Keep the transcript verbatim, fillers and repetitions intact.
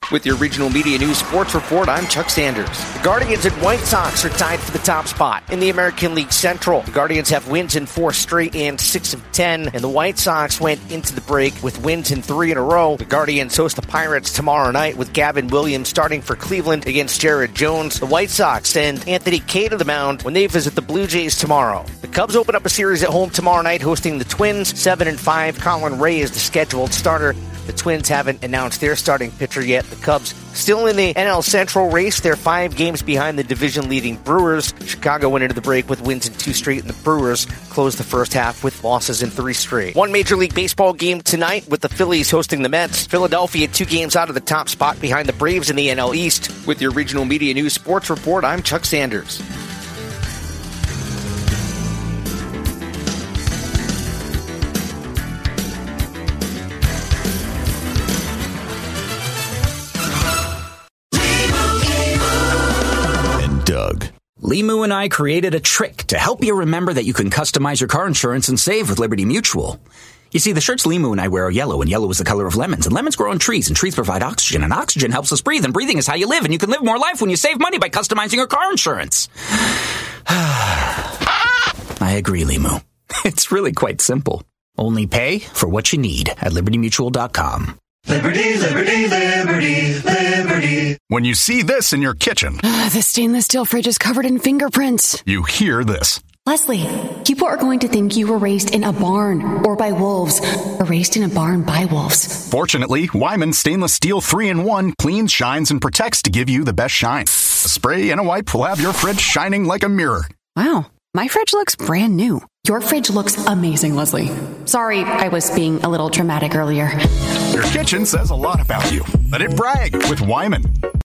With your regional media news sports report, I'm Chuck Sanders. The Guardians and White Sox are tied for the top spot in the American League Central. The Guardians have wins in four straight and six of ten, and the White Sox went into the break with wins in three in a row. The Guardians host the Pirates tomorrow night with Gavin Williams starting for Cleveland against Jared Jones. The White Sox send Anthony Kay to the mound when they visit the Blue Jays tomorrow. The Cubs open up a series at home tomorrow night hosting the Twins. seven and five, Colin Ray is the scheduled starter. The Twins haven't announced their starting pitcher yet. The Cubs still in the N L Central race. They're five games behind the division-leading Brewers. Chicago went into the break with wins in two straight, and the Brewers closed the first half with losses in three straight. One Major League Baseball game tonight with the Phillies hosting the Mets. Philadelphia two games out of the top spot behind the Braves in the N L East. With your regional media news sports report, I'm Chuck Sanders. Doug. Limu and I created a trick to help you remember that you can customize your car insurance and save with Liberty Mutual. You see, the shirts Limu and I wear are yellow, and yellow is the color of lemons, and lemons grow on trees, and trees provide oxygen, and oxygen helps us breathe, and breathing is how you live, and you can live more life when you save money by customizing your car insurance. I agree, Limu. It's really quite simple. Only pay for what you need at liberty mutual dot com. Liberty, liberty, liberty, liberty. When you see this in your kitchen, uh, the stainless steel fridge is covered in fingerprints. You hear this. Leslie, people are going to think you were raised in a barn or by wolves, or raised in a barn by wolves. Fortunately, Wyman Stainless Steel three in one cleans, shines, and protects to give you the best shine. A spray and a wipe will have your fridge shining like a mirror. Wow, my fridge looks brand new. Your fridge looks amazing, Leslie. Sorry, I was being a little dramatic earlier. Your kitchen says a lot about you. Let it brag with Wyman.